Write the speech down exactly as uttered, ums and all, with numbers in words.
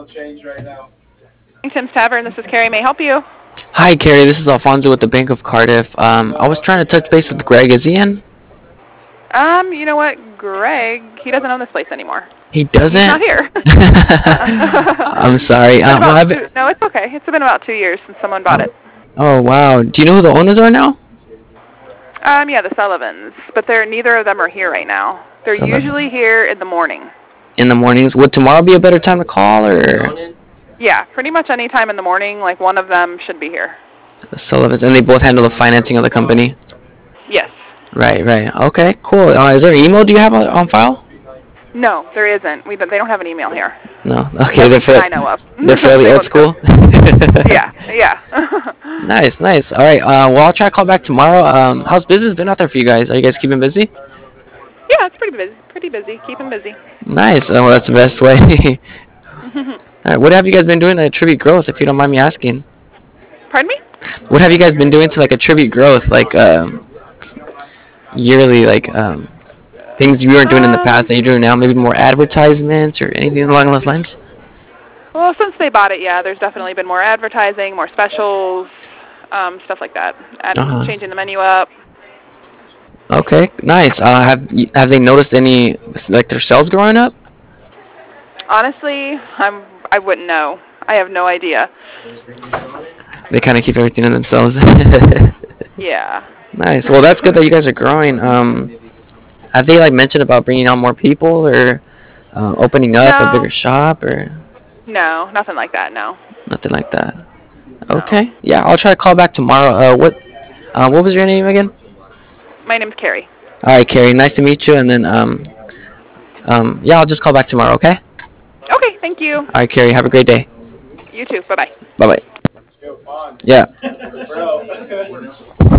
Tim's Tavern, this is Carrie. May I help you? Hi, Carrie. This is Alfonso with the Bank of Cardiff. Um, I was trying to touch base with Greg. Is he in? Um, you know what, Greg, he doesn't own this place anymore. He He's not doesn't. here. I'm sorry. It's been Um, well, about I've two, been, no, it's okay. It's been about two years since someone bought oh, it. oh wow. Do you know who the owners are now? Um, yeah, the Sullivans, but they're neither of them are here right now. They're Sullivan. usually here in the morning. In the mornings. Would tomorrow be a better time to call, or Yeah, pretty much any time in the morning, like one of them should be here. the Sullivans? And they both handle the financing of the company. Yes. Right, right. Okay, cool. Uh, is there an email do you have on, on file? No, there isn't. We don't- they don't have an email here. No. Okay, At they're least that fa- I know of. they're fairly They old wouldn't have- school. Yeah, yeah. Nice, nice. All right. Uh, well, I'll try to call back tomorrow. Um, how's business been out there for you guys? Are you guys keeping busy? Yeah, it's pretty busy. Pretty busy. Keep him busy. Nice. Uh, well, that's the best way. All right. What have you guys been doing to attribute growth, if you don't mind me asking? Pardon me? What have you guys been doing to like attribute growth, like um, yearly, like um, things you weren't doing in the past Um, that you're doing now? Maybe more advertisements or anything along those lines. well, since they bought it, yeah, there's definitely been more advertising, more specials, um, stuff like that. Uh Adding, huh. changing the menu up. Okay. Nice. Uh, have y- have they noticed any like their sales growing up? Honestly, I'm I wouldn't know. I have no idea. They kind of keep everything in themselves. Yeah. Nice. Well, that's good that you guys are growing. Um, have they like mentioned about bringing on more people or uh, opening up a No, bigger shop or no, nothing like that. No, nothing like that? no. Okay. Yeah, I'll try to call back tomorrow. Uh, what uh, what was your name again? My name's Carrie. All right, Carrie. Nice to meet you. And then um um yeah, I'll just call back tomorrow. Okay. Okay, thank you. All right, Carrie. Have a great day. You too. Bye bye. Bye bye. Yeah.